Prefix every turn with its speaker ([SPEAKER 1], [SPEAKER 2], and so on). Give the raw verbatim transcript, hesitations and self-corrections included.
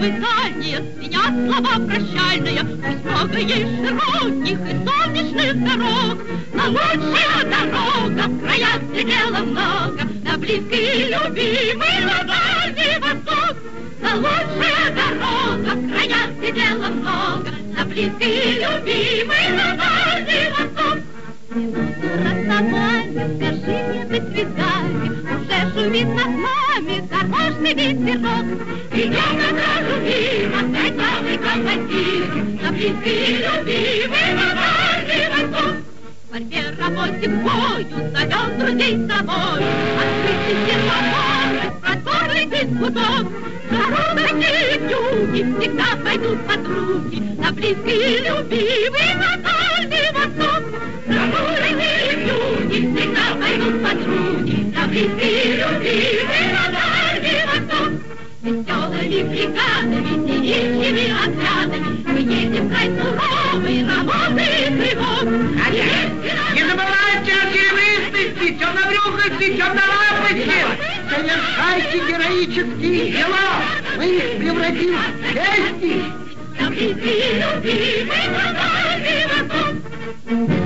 [SPEAKER 1] вы дальние, звенят слова прощальные, пусть много есть широких и солнечных дорог. Но лучшая дорога в краях, где дела много, на близкий и любимый, на дальний восток. Но лучшая дорога в краях, где дела много, на близкий и любимый, на дальний восток. Минуту расставания, скажи мне до свидания, уже шумит над нами дорожный ветерок. Идем на дорогу мимо, опять новый композитор, на близкий и любимый, на дальний восток. В борьбе работе бою зовем друзей с собой, открытый сервопоры, просторный дискуток. Дорога и юги всегда пойдут подруги, на близкий и любимый, на дальний восток. Дорога и юги всегда пойдут подруги, на близкий и любимый, на дальний восток. Веселыми бригадами, девичьими отрядами мы едем в край суровой работы и тревог.
[SPEAKER 2] Не забывайте о серебристости, темнобрюхости, темнолапости. Совершайте героические дела. Мы их превратим в чести.
[SPEAKER 1] На близкий и любимый, на дальний восток.